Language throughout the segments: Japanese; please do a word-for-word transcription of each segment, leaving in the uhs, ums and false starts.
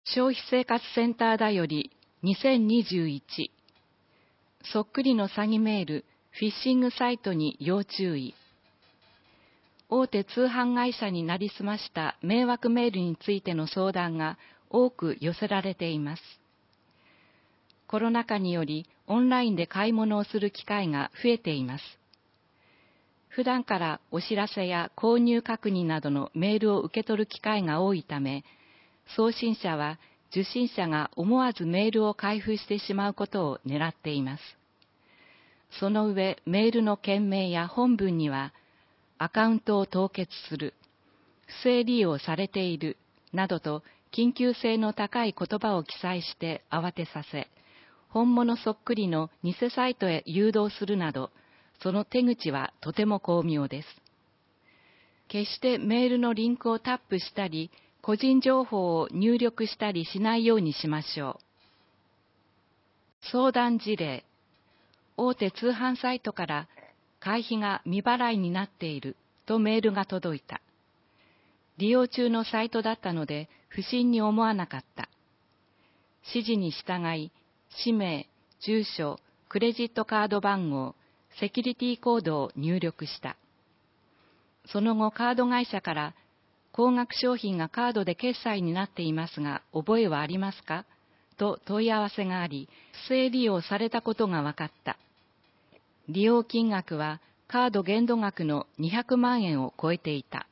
消費生活センターだよりにせんにじゅういちそっくりの詐欺メール、フィッシングサイトに要注意。大手通販会社になりすました迷惑メールについての相談が多く寄せられています。コロナ禍によりオンラインで買い物をする機会が増えています。普段からお知らせや購入確認などのメールを受け取る機会が多いため、送信者は受信者が思わずメールを開封してしまうことを狙っています。その上、メールの件名や本文には、アカウントを凍結する、不正利用されている、などと緊急性の高い言葉を記載して慌てさせ、本物そっくりの偽サイトへ誘導するなど、その手口はとても巧妙です。決してメールのリンクをタップしたり、個人情報を入力したりしないようにしましょう。相談事例。大手通販サイトから会費が未払いになっているとメールが届いた。利用中のサイトだったので不審に思わなかった。指示に従い、氏名、住所、クレジットカード番号、セキュリティコードを入力した。その後カード会社から高額商品がカードで決済になっていますが、覚えはありますかと問い合わせがあり、不正利用されたことが分かった。利用金額はカード限度額のにひゃくまんえんを超えていた。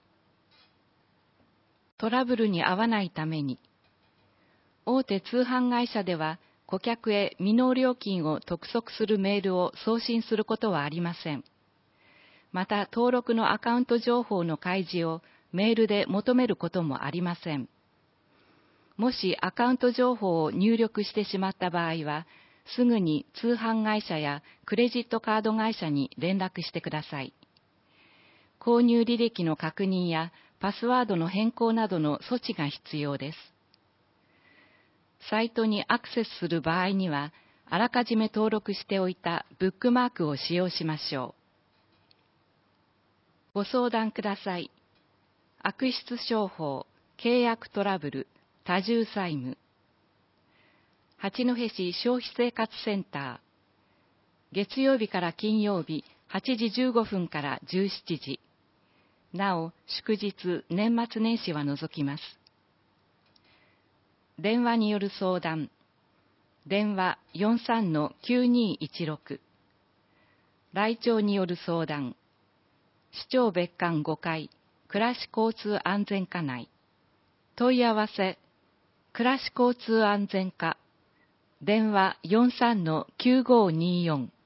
トラブルに遭わないために、大手通販会社では顧客へ未納料金を督促するメールを送信することはありません。また登録のアカウント情報の開示をメールで求めることもありません。もしアカウント情報を入力してしまった場合は、すぐに通販会社やクレジットカード会社に連絡してください。購入履歴の確認やパスワードの変更などの措置が必要です。サイトにアクセスする場合には、あらかじめ登録しておいたブックマークを使用しましょう。ご相談ください。悪質商法、契約トラブル、多重債務。八戸市消費生活センター。月曜日から金曜日はちじじゅうごふんからじゅうしちじ。なお、祝日、年末年始は除きます。電話による相談。電話 よんさんのきゅうにいちろく。来庁による相談。市長別館ごかい、暮らし交通安全課内。問い合わせ。暮らし交通安全課。電話 よんさんのきゅうごにーよん。